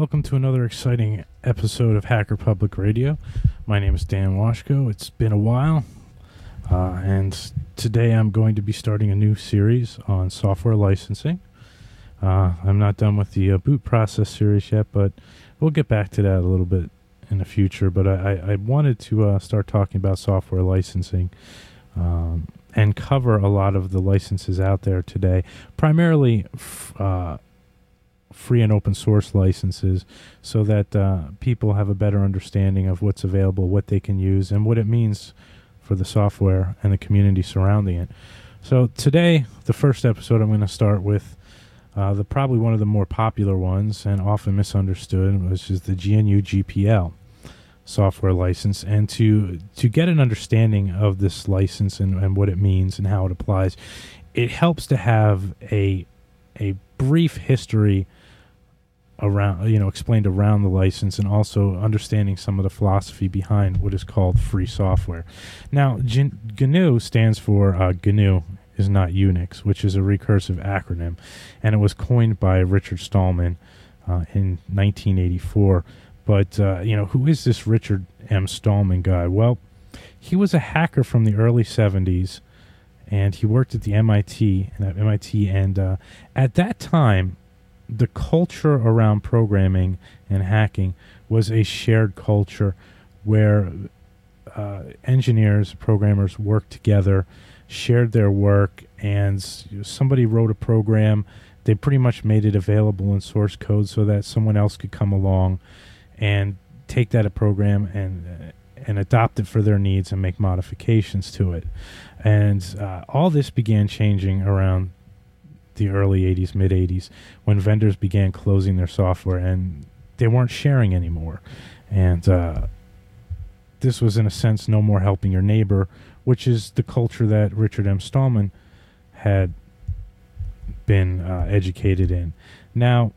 welcome to another exciting episode of Hacker Public Radio. My name is Dan Washko. It's been a while, and today I'm going to be starting a new series on software licensing. I'm not done with the boot process series yet, but we'll get back to that a little bit in the future. But I wanted to start talking about software licensing and cover a lot of the licenses out there today, primarily free and open source licenses, so that people have a better understanding of what's available, what they can use, and what it means for the software and the community surrounding it. So today, the first episode, I'm going to start with probably one of the more popular ones and often misunderstood, which is the GNU GPL software license. And to get an understanding of this license and what it means and how it applies, it helps to have a brief history around, explained around the license, and also understanding some of the philosophy behind what is called free software. Now, GNU stands for GNU is not Unix, which is a recursive acronym, and it was coined by Richard Stallman in 1984. But, who is this Richard M. Stallman guy? Well, he was a hacker from the early 70s, and he worked at the MIT, and at that time, the culture around programming and hacking was a shared culture where engineers, programmers worked together, shared their work, and somebody wrote a program. They pretty much made it available in source code so that someone else could come along and take that program and adopt it for their needs and make modifications to it. And all this began changing around the early 80s, mid 80s, when vendors began closing their software and they weren't sharing anymore. And this was, in a sense, no more helping your neighbor, which is the culture that Richard M. Stallman had been educated in. Now,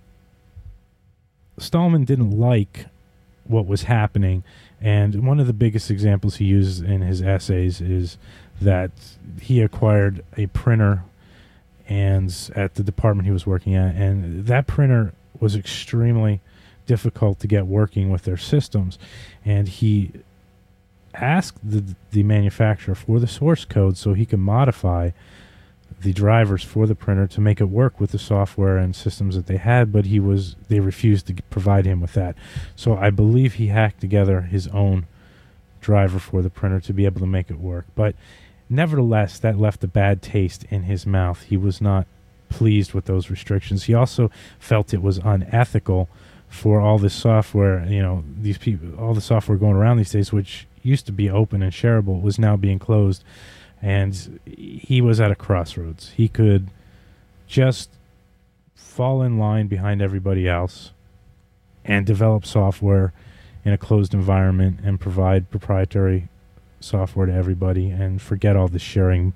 Stallman didn't like what was happening, and one of the biggest examples he uses in his essays is that he acquired a printer and at the department he was working at, and that printer was extremely difficult to get working with their systems, and he asked the manufacturer for the source code so he could modify the drivers for the printer to make it work with the software and systems that they had, but they refused to provide him with that. So I believe he hacked together his own driver for the printer to be able to make it work. But nevertheless, that left a bad taste in his mouth. He was not pleased with those restrictions. He also felt it was unethical for all this software, these people, all the software going around these days, which used to be open and shareable, was now being closed. And he was at a crossroads. He could just fall in line behind everybody else and develop software in a closed environment and provide proprietary software to everybody and forget all this sharing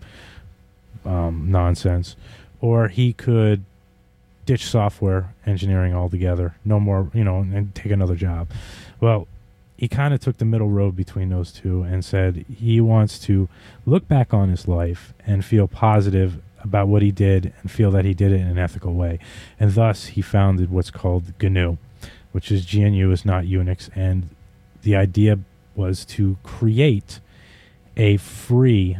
nonsense. Or he could ditch software engineering altogether, no more, and take another job. Well, he kind of took the middle road between those two and said he wants to look back on his life and feel positive about what he did and feel that he did it in an ethical way. And thus he founded what's called GNU, which is GNU is not Unix. And the idea was to create a free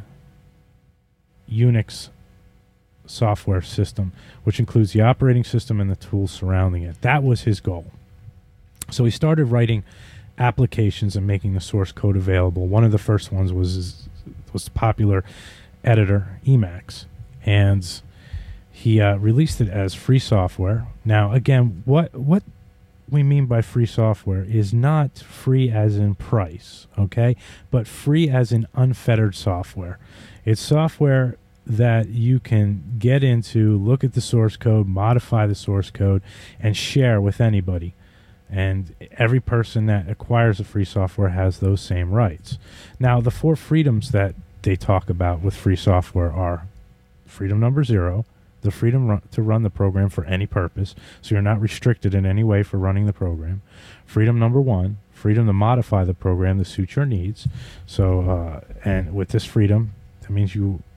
Unix software system, which includes the operating system and the tools surrounding it. That was his goal. So he started writing applications and making the source code available. One of the first ones was the popular editor Emacs, and he released it as free software. Now, again, what we mean by free software is not free as in price, okay, but free as in unfettered software. It's software that you can get into, look at the source code, modify the source code, and share with anybody. And every person that acquires the free software has those same rights. Now, the 4 freedoms that they talk about with free software are freedom number 0, the freedom to run the program for any purpose, so you're not restricted in any way for running the program. Freedom number 1, freedom to modify the program to suit your needs. So, and with this freedom, that means you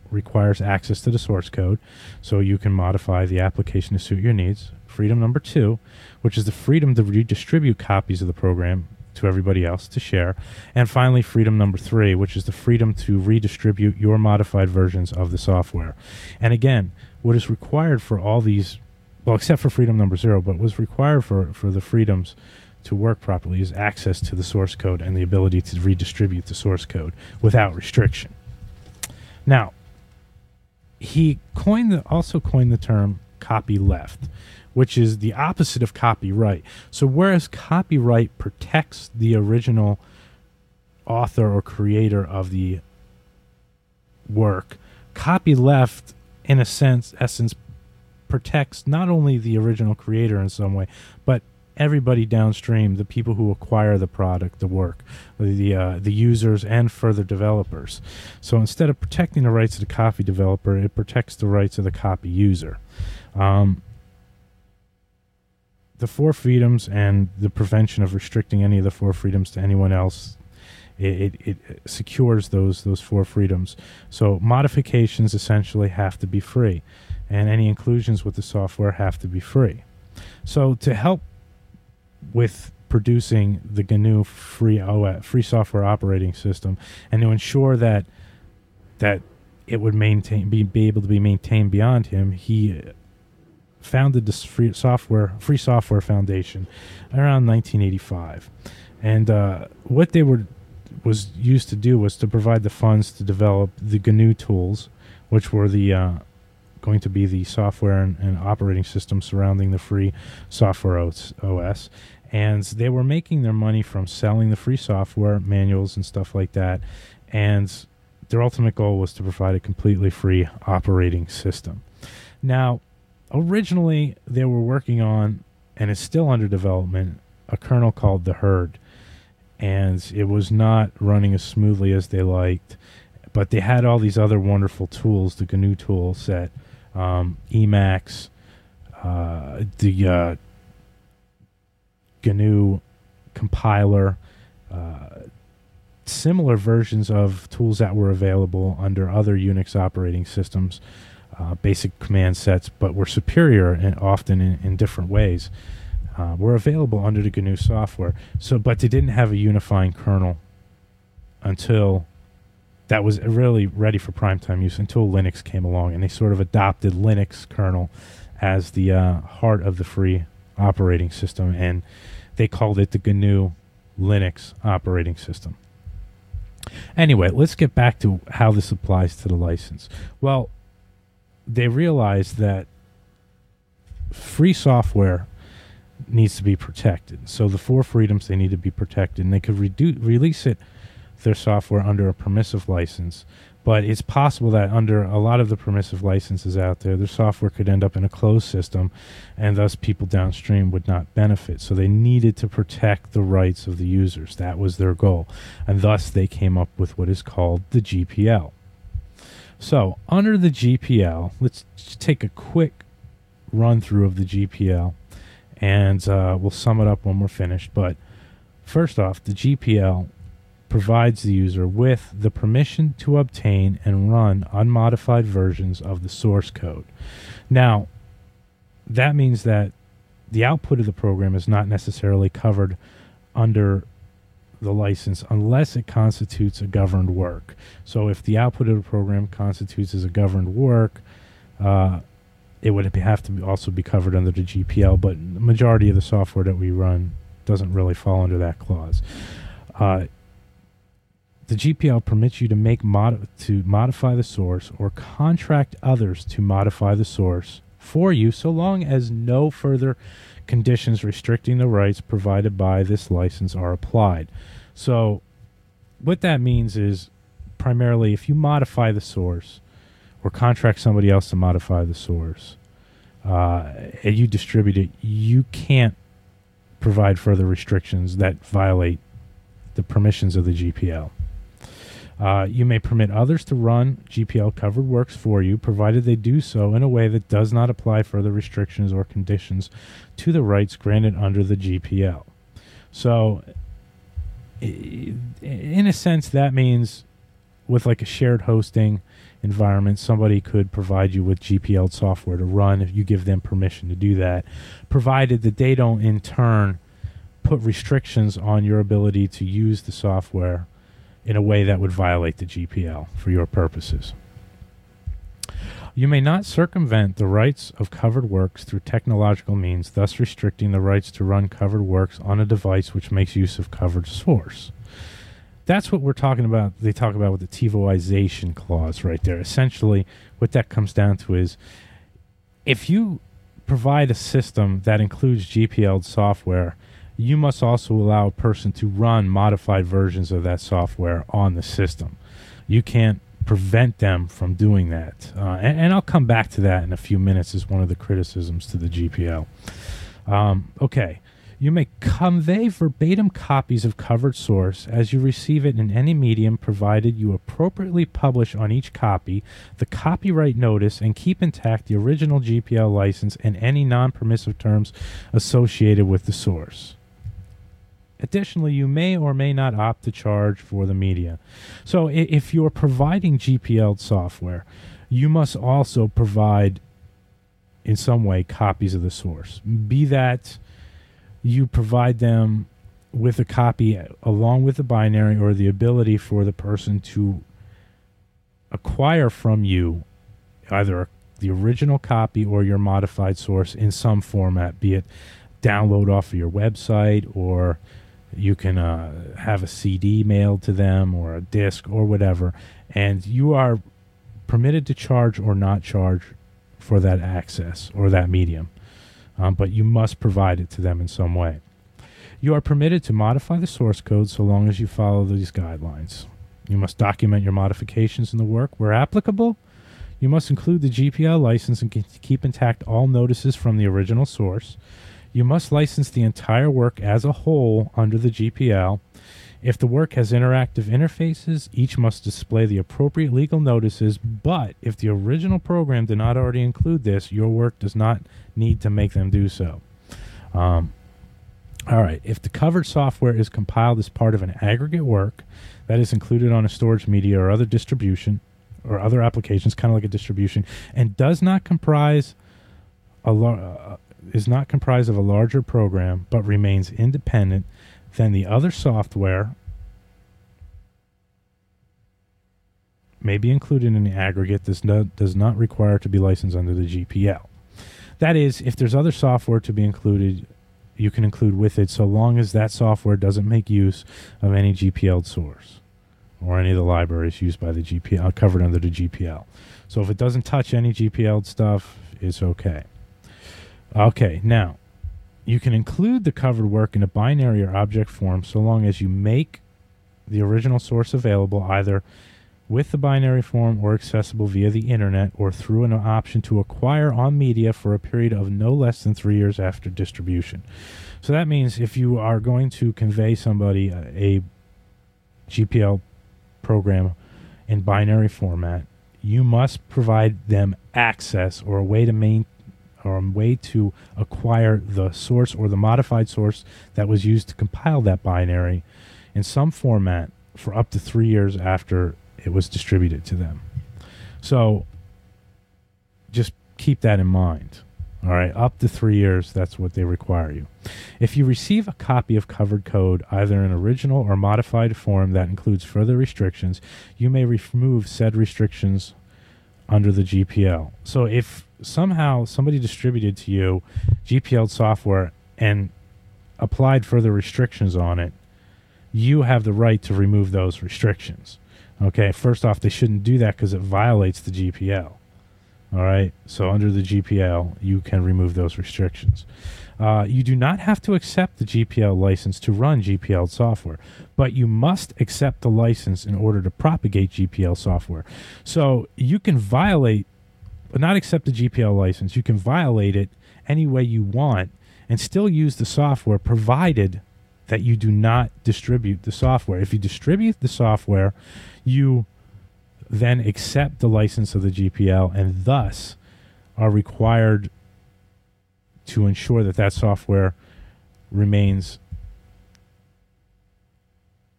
requires access to the source code, so you can modify the application to suit your needs. Freedom number 2, which is the freedom to redistribute copies of the program to everybody else to share. And finally, freedom number 3, which is the freedom to redistribute your modified versions of the software. And again, what is required for all these, well, except for freedom number 0, but what's required for the freedoms to work properly is access to the source code and the ability to redistribute the source code without restriction. Now, he also coined the term copyleft, which is the opposite of copyright. So whereas copyright protects the original author or creator of the work, copyleft, in a essence, protects not only the original creator in some way, but everybody downstream, the people who acquire the product, the work, the users, and further developers. So instead of protecting the rights of the copy developer, it protects the rights of the copy user. The 4 freedoms and the prevention of restricting any of the 4 freedoms to anyone else, it secures those 4 freedoms. So modifications essentially have to be free, and any inclusions with the software have to be free. So to help with producing the GNU free software operating system, and to ensure that it would be able to be maintained beyond him, he founded this Free Software Foundation around 1985. And what they was used to do was to provide the funds to develop the GNU tools, which were the going to be the software and operating system surrounding the free software OS. And they were making their money from selling the free software, manuals, and stuff like that. And their ultimate goal was to provide a completely free operating system. Now, originally, they were working on, and it's still under development, a kernel called the Herd. And it was not running as smoothly as they liked. But they had all these other wonderful tools, the GNU tool set, Emacs, the GNU compiler, similar versions of tools that were available under other Unix operating systems, basic command sets, but were superior and often in different ways, were available under the GNU software. But they didn't have a unifying kernel until that was really ready for primetime use, until Linux came along, and they sort of adopted Linux kernel as the heart of the free operating system, and they called it the GNU Linux operating system. Anyway, let's get back to how this applies to the license. Well, they realized that free software needs to be protected. So the 4 freedoms, they need to be protected, and they could release their software under a permissive license. But it's possible that under a lot of the permissive licenses out there, their software could end up in a closed system, and thus people downstream would not benefit. So they needed to protect the rights of the users. That was their goal. And thus they came up with what is called the GPL. So under the GPL, let's just take a quick run through of the GPL, and we'll sum it up when we're finished. But first off, the GPL provides the user with the permission to obtain and run unmodified versions of the source code. Now, that means that the output of the program is not necessarily covered under the license unless it constitutes a governed work. So if the output of the program constitutes as a governed work, it would have to also be covered under the GPL, but the majority of the software that we run doesn't really fall under that clause. The GPL permits you to modify the source or contract others to modify the source for you, so long as no further conditions restricting the rights provided by this license are applied. So what that means is, primarily, if you modify the source or contract somebody else to modify the source, and you distribute it, you can't provide further restrictions that violate the permissions of the GPL. You may permit others to run GPL-covered works for you, provided they do so in a way that does not apply further restrictions or conditions to the rights granted under the GPL. So, in a sense, that means with like a shared hosting environment, somebody could provide you with GPL software to run if you give them permission to do that, provided that they don't in turn put restrictions on your ability to use the software in a way that would violate the GPL for your purposes. You may not circumvent the rights of covered works through technological means, thus restricting the rights to run covered works on a device which makes use of covered source. That's what we're talking about. They talk about with the TiVoization clause right there. Essentially, what that comes down to is if you provide a system that includes GPL software, you must also allow a person to run modified versions of that software on the system. You can't prevent them from doing that. And I'll come back to that in a few minutes as one of the criticisms to the GPL. Okay. You may convey verbatim copies of covered source as you receive it in any medium, provided you appropriately publish on each copy the copyright notice and keep intact the original GPL license and any non-permissive terms associated with the source. Additionally, you may or may not opt to charge for the media. So if you're providing GPL software, you must also provide in some way copies of the source. Be that you provide them with a copy along with the binary or the ability for the person to acquire from you either the original copy or your modified source in some format, be it download off of your website, or you can have a CD mailed to them or a disc or whatever, and you are permitted to charge or not charge for that access or that medium. But you must provide it to them in some way. You are permitted to modify the source code so long as you follow these guidelines. You must document your modifications in the work where applicable. You must include the GPL license and keep intact all notices from the original source. You must license the entire work as a whole under the GPL. If the work has interactive interfaces, each must display the appropriate legal notices, but if the original program did not already include this, your work does not need to make them do so. All right. If the covered software is compiled as part of an aggregate work that is included on a storage media or other distribution or other applications, kind of like a distribution, and does not comprise is not comprised of a larger program but remains independent, then the other software may be included in the aggregate. This does not require to be licensed under the GPL. That is, if there's other software to be included, you can include with it so long as that software doesn't make use of any GPL source or any of the libraries used by the GPL, covered under the GPL. So if it doesn't touch any GPL stuff, it's okay. Okay, now, you can include the covered work in a binary or object form so long as you make the original source available either with the binary form or accessible via the internet or through an option to acquire on media for a period of no less than 3 years after distribution. So that means if you are going to convey somebody a GPL program in binary format, you must provide them access or a way to acquire the source or the modified source that was used to compile that binary in some format for up to 3 years after it was distributed to them. So just keep that in mind. All right, up to 3 years, that's what they require you. If you receive a copy of covered code, either in original or modified form that includes further restrictions, you may remove said restrictions under the GPL. So if somehow somebody distributed to you GPL software and applied further restrictions on it, you have the right to remove those restrictions. Okay, first off, they shouldn't do that because it violates the GPL. All right, so under the GPL, you can remove those restrictions. You do not have to accept the GPL license to run GPL software, but you must accept the license in order to propagate GPL software. So you can violate, but not accept the GPL license. You can violate it any way you want and still use the software, provided that you do not distribute the software. If you distribute the software, you then accept the license of the GPL and thus are required to ensure that that software remains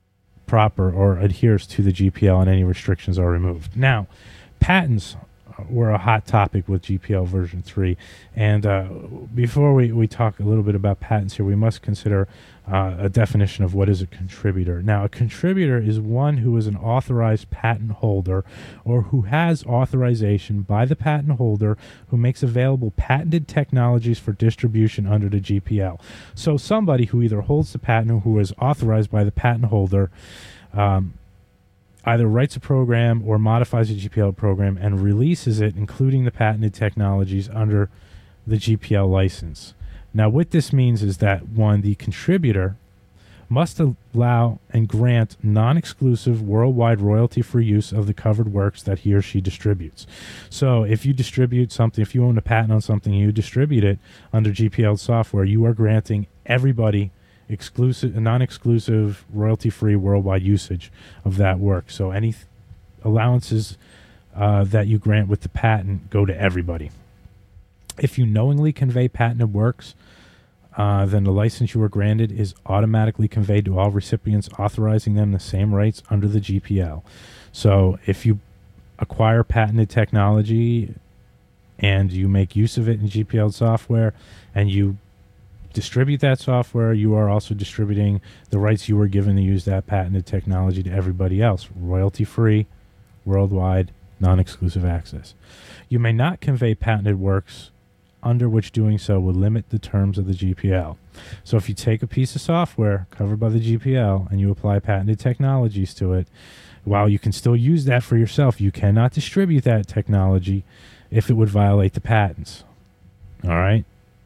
proper or adheres to the GPL and any restrictions are removed. Now, patents were a hot topic with GPL version 3. And before we talk a little bit about patents here, we must consider a definition of what is a contributor. Now, a contributor is one who is an authorized patent holder or who has authorization by the patent holder who makes available patented technologies for distribution under the GPL. So somebody who either holds the patent or who is authorized by the patent holder either writes a program or modifies a GPL program and releases it, including the patented technologies, under the GPL license. Now, what this means is that, one, the contributor must allow and grant non-exclusive worldwide royalty-free use of the covered works that he or she distributes. So if you distribute something, if you own a patent on something and you distribute it under GPL software, you are granting everybody exclusive, non-exclusive, royalty-free worldwide usage of that work. So any allowances that you grant with the patent go to everybody. If you knowingly convey patented works, then the license you were granted is automatically conveyed to all recipients, authorizing them the same rights under the GPL. So if you acquire patented technology and you make use of it in GPL software and you distribute that software, you are also distributing the rights you were given to use that patented technology to everybody else, royalty-free, worldwide, non-exclusive access. You may not convey patented works under which doing so would limit the terms of the GPL. So if you take a piece of software covered by the GPL and you apply patented technologies to it, while you can still use that for yourself, you cannot distribute that technology if it would violate the patents. All right?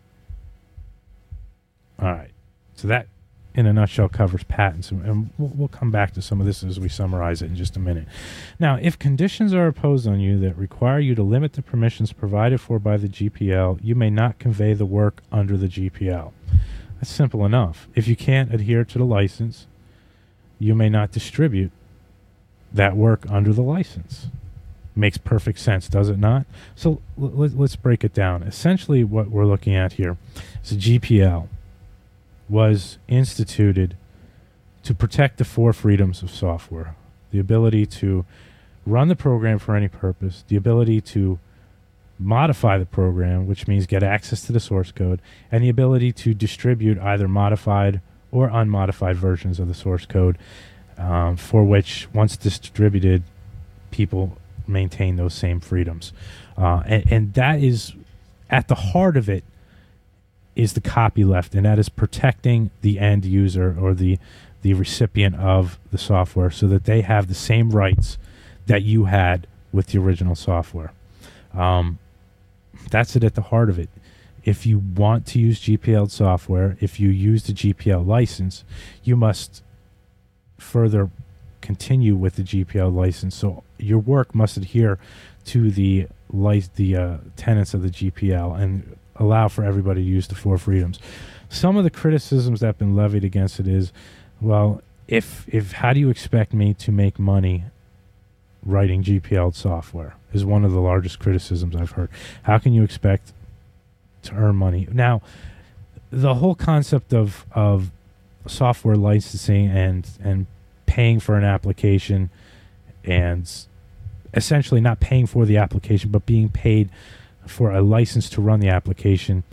All right. So that, in a nutshell, covers patents. And we'll come back to some of this as we summarize it in just a minute. Now, if conditions are imposed on you that require you to limit the permissions provided for by the GPL, you may not convey the work under the GPL. That's simple enough. If you can't adhere to the license, you may not distribute that work under the license. Makes perfect sense, does it not? So let's break it down. Essentially, what we're looking at here is a GPL was instituted to protect the four freedoms of software: the ability to run the program for any purpose, the ability to modify the program, which means get access to the source code, and the ability to distribute either modified or unmodified versions of the source code, for which, once distributed, people maintain those same freedoms. And that is, at the heart of it, is the copyleft, and that is protecting the end user or the recipient of the software so that they have the same rights that you had with the original software. That's it at the heart of it. If you want to use GPL software, if you use the GPL license, you must further continue with the GPL license. So your work must adhere to the tenets of the GPL and allow for everybody to use the four freedoms. Some of the criticisms that have been levied against it is, well, if how do you expect me to make money writing GPL software, is one of the largest criticisms I've heard. How can you expect to earn money? Now, the whole concept of software licensing and paying for an application, and essentially not paying for the application but being paid for a license to run the application,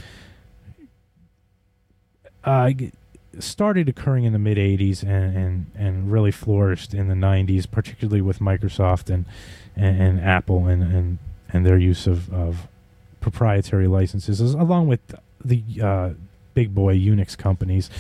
started occurring in the mid-'80s and really flourished in the '90s, particularly with Microsoft and Apple and their use of proprietary licenses, along with the big boy Unix companies,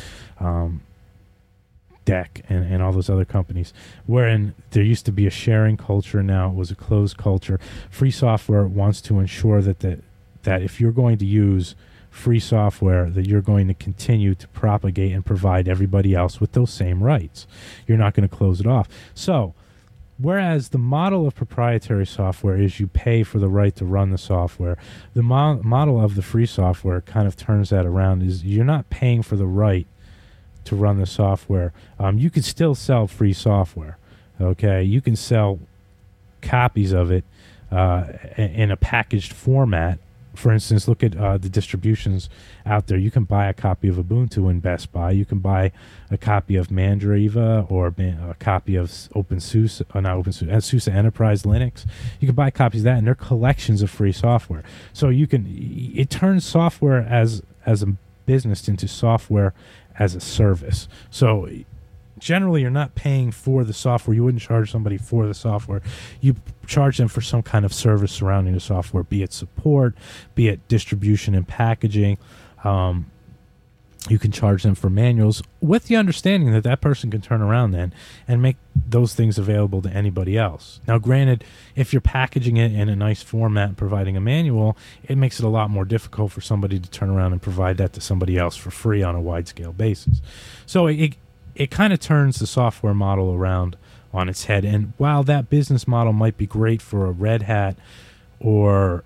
DEC and all those other companies, wherein there used to be a sharing culture. Now it was a closed culture. Free software wants to ensure that if you're going to use free software, that you're going to continue to propagate and provide everybody else with those same rights. You're not going to close it off. So, whereas the model of proprietary software is you pay for the right to run the software, the model of the free software kind of turns that around, is you're not paying for the right to run the software. You can still sell free software, okay? You can sell copies of it in a packaged format for instance, look at the distributions out there. You can buy a copy of Ubuntu in Best Buy. You can buy a copy of Mandriva or a copy of OpenSUSE, SUSE Enterprise Linux. You can buy copies of that, and they're collections of free software. So it turns software as a business into software as a service. So generally, you're not paying for the software. You wouldn't charge somebody for the software. You charge them for some kind of service surrounding the software, be it support, be it distribution and packaging. You can charge them for manuals with the understanding that that person can turn around then and make those things available to anybody else. Now, granted, if you're packaging it in a nice format and providing a manual, it makes it a lot more difficult for somebody to turn around and provide that to somebody else for free on a wide-scale basis. So it kind of turns the software model around on its head. And while that business model might be great for a Red Hat or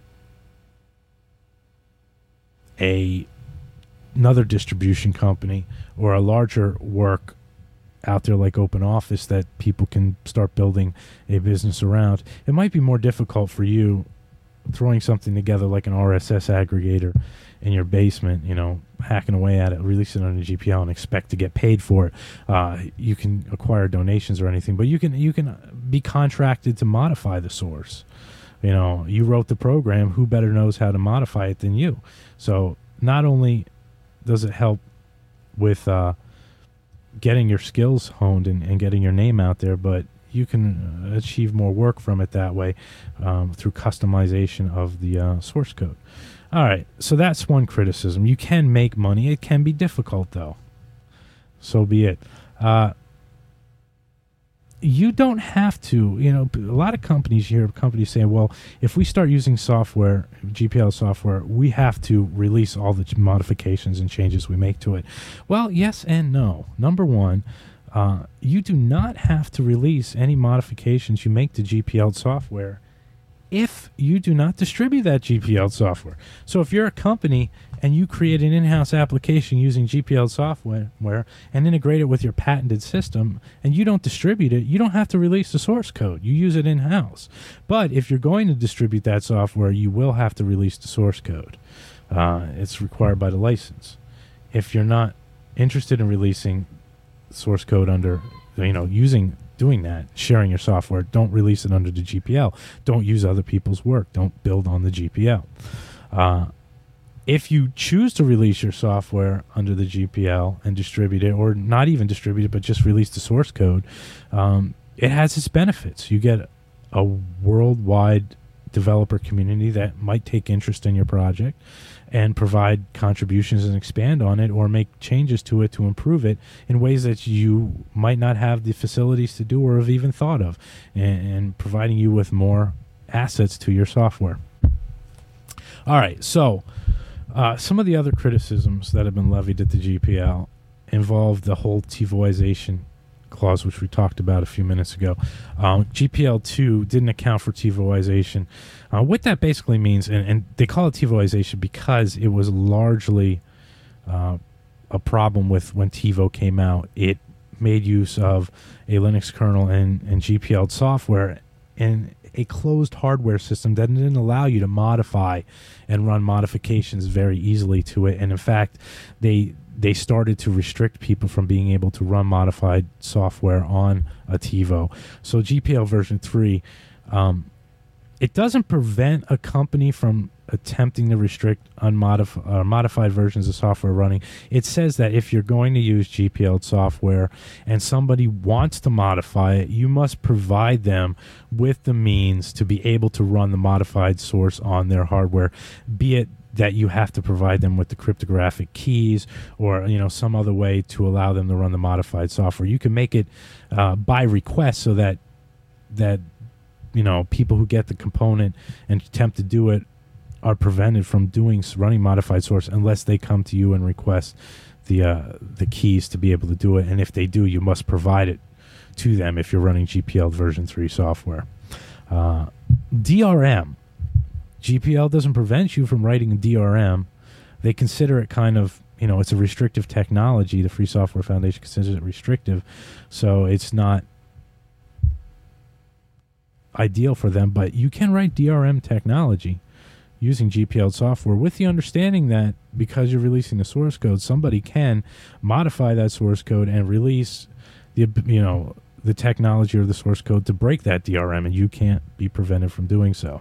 another distribution company or a larger work out there like OpenOffice that people can start building a business around, it might be more difficult for you throwing something together like an RSS aggregator in your basement, hacking away at it, release it on a GPL and expect to get paid for it. You can acquire donations or anything, but you can be contracted to modify the source. You wrote the program. Who better knows how to modify it than you? So not only does it help with getting your skills honed and getting your name out there, but you can achieve more work from it that way through customization of the source code. All right, so that's one criticism. You can make money. It can be difficult, though. So be it. You don't have to. A lot of companies, you hear companies saying, well, if we start using software, GPL software, we have to release all the modifications and changes we make to it. Well, yes and no. Number one, you do not have to release any modifications you make to GPL software if you do not distribute that GPL software. So if you're a company and you create an in-house application using GPL software and integrate it with your patented system and you don't distribute it, you don't have to release the source code. You use it in-house. But if you're going to distribute that software, you will have to release the source code. It's required by the license. If you're not interested in releasing source code under, doing that, sharing your software, don't release it under the GPL. Don't use other people's work. Don't build on the GPL. If you choose to release your software under the GPL and distribute it, or not even distribute it, but just release the source code, it has its benefits. You get a worldwide developer community that might take interest in your project and provide contributions and expand on it or make changes to it to improve it in ways that you might not have the facilities to do or have even thought of, and providing you with more assets to your software. All right, so some of the other criticisms that have been levied at the GPL involve the whole TiVoization clause, which we talked about a few minutes ago. GPL2 didn't account for TiVoization. What that basically means, and they call it TiVoization because it was largely a problem with when TiVo came out. It made use of a Linux kernel and GPL software and a closed hardware system that didn't allow you to modify and run modifications very easily to it. And in fact, they started to restrict people from being able to run modified software on a TiVo. So GPL version 3, it doesn't prevent a company from attempting to restrict modified versions of software running. It says that if you're going to use GPL software and somebody wants to modify it, you must provide them with the means to be able to run the modified source on their hardware, be it that you have to provide them with the cryptographic keys or some other way to allow them to run the modified software. You can make it by request so that people who get the component and attempt to do it are prevented from running modified source unless they come to you and request the keys to be able to do it. And if they do, you must provide it to them if you're running GPL version 3 software. DRM. GPL doesn't prevent you from writing DRM. They consider it kind of, it's a restrictive technology. The Free Software Foundation considers it restrictive. So it's not ideal for them, but you can write DRM technology. using GPL software with the understanding that because you're releasing the source code, somebody can modify that source code and release the technology or the source code to break that DRM, and you can't be prevented from doing so.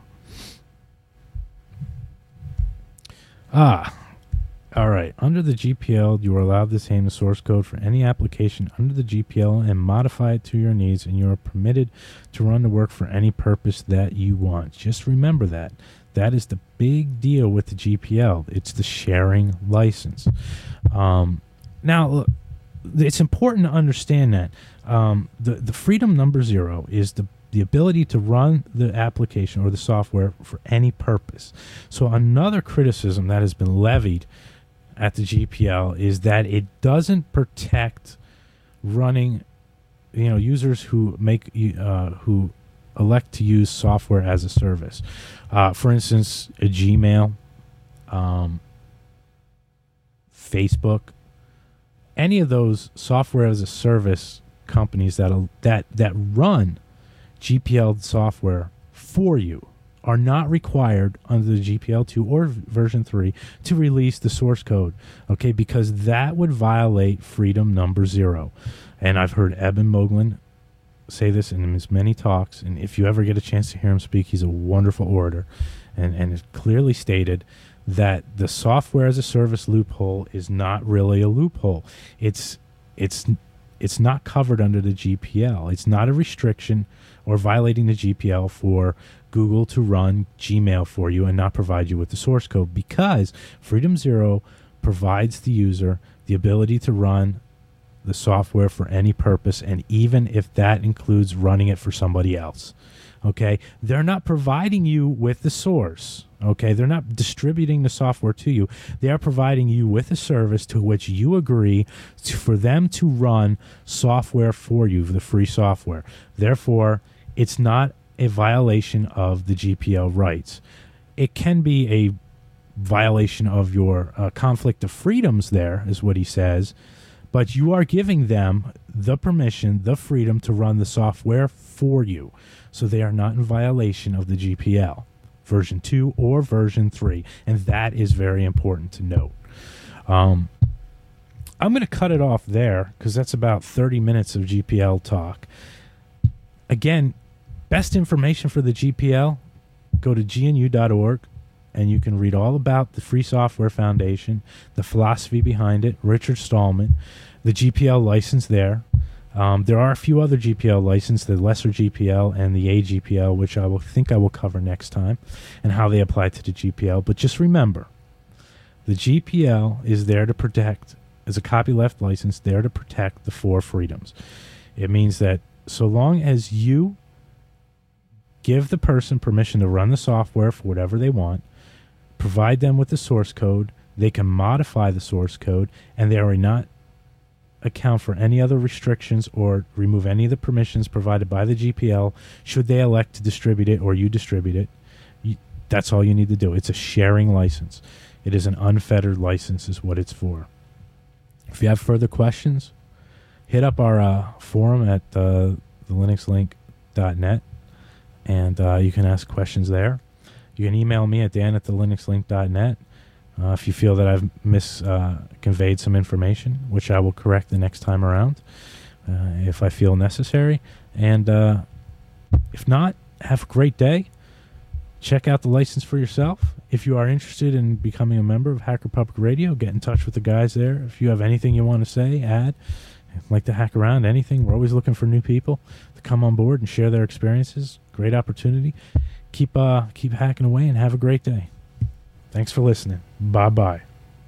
All right. Under the GPL, you are allowed to obtain the source code for any application under the GPL and modify it to your needs, and you are permitted to run the work for any purpose that you want. Just remember that. That is the big deal with the GPL. It's the sharing license. Now, look, it's important to understand that the Freedom Number 0 is the ability to run the application or the software for any purpose. So another criticism that has been levied at the GPL is that it doesn't protect running, users who who elect to use software as a service. For instance, a Gmail, Facebook, any of those software as a service companies that run GPL software for you are not required under the GPL 2 or version 3 to release the source code, okay, because that would violate Freedom Number 0. And I've heard Eben Moglen say this in his many talks, and if you ever get a chance to hear him speak, he's a wonderful orator, and it's clearly stated that the software as a service loophole is not really a loophole. It's not covered under the GPL. It's not a restriction or violating the GPL for Google to run Gmail for you and not provide you with the source code, because Freedom 0 provides the user the ability to run the software for any purpose, and even if that includes running it for somebody else. Okay? They're not providing you with the source. Okay? They're not distributing the software to you. They are providing you with a service to which you agree for them to run software for you, the free software. Therefore, it's not a violation of the GPL rights. It can be a violation of your conflict of freedoms, there is what he says, but you are giving them the permission, the freedom to run the software for you. So they are not in violation of the GPL, version 2 or version 3, and that is very important to note. I'm going to cut it off there because that's about 30 minutes of GPL talk. Again, best information for the GPL, go to gnu.org, and you can read all about the Free Software Foundation, the philosophy behind it, Richard Stallman, the GPL license there. There are a few other GPL licenses, the lesser GPL and the AGPL, which I will cover next time, and how they apply to the GPL. But just remember, the GPL is there to protect, as a copyleft license, there to protect the 4 freedoms. It means that so long as you give the person permission to run the software for whatever they want, provide them with the source code, they can modify the source code, and they are not account for any other restrictions or remove any of the permissions provided by the GPL should they elect to distribute it or you distribute it. That's all you need to do. It's a sharing license. It is an unfettered license is what it's for. If you have further questions, hit up our forum at the linuxlink.net, and you can ask questions there. You can email me at dan@thelinuxlink.net if you feel that I've misconveyed some information, which I will correct the next time around if I feel necessary. And if not, have a great day. Check out the license for yourself. If you are interested in becoming a member of Hacker Public Radio, get in touch with the guys there. If you have anything you want to say, add, like to hack around, anything, we're always looking for new people to come on board and share their experiences. Great opportunity. Keep hacking away and have a great day. Thanks for listening. Bye-bye.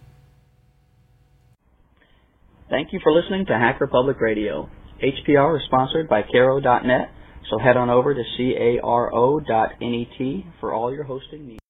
Thank you for listening to Hacker Public Radio. HPR is sponsored by Caro.net, so head on over to caro.net for all your hosting needs.